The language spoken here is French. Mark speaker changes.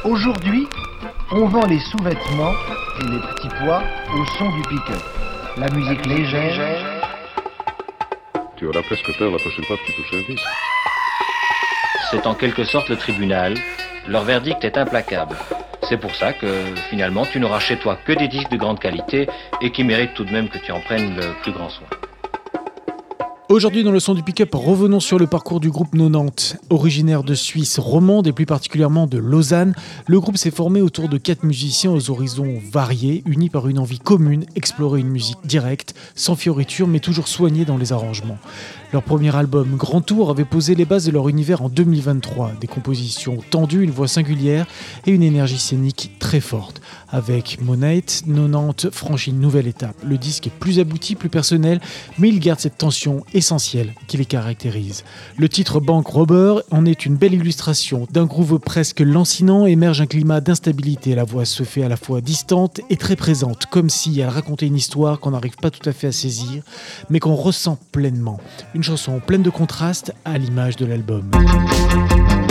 Speaker 1: Aujourd'hui, on vend les sous-vêtements et les petits pois au son du pick-up. La musique légère.
Speaker 2: Tu auras presque peur la prochaine fois que tu touches un disque.
Speaker 3: C'est en quelque sorte le tribunal. Leur verdict est implacable. C'est pour ça que, finalement, tu n'auras chez toi que des disques de grande qualité et qui méritent tout de même que tu en prennes le plus grand soin.
Speaker 4: Aujourd'hui, dans le son du pick-up, revenons sur le parcours du groupe 90. Originaire de Suisse romande et plus particulièrement de Lausanne, le groupe s'est formé autour de 4 musiciens aux horizons variés, unis par une envie commune, explorer une musique directe, sans fioritures, mais toujours soignée dans les arrangements. Leur premier album, Grand Tour, avait posé les bases de leur univers en 2023. Des compositions tendues, une voix singulière et une énergie scénique très forte. Avec Monate, 90 franchit une nouvelle étape. Le disque est plus abouti, plus personnel, mais il garde cette tension essentielle qui les caractérise. Le titre Bank Robber en est une belle illustration. D'un groove presque lancinant émerge un climat d'instabilité. La voix se fait à la fois distante et très présente, comme si elle racontait une histoire qu'on n'arrive pas tout à fait à saisir, mais qu'on ressent pleinement. Une chanson pleine de contrastes à l'image de l'album.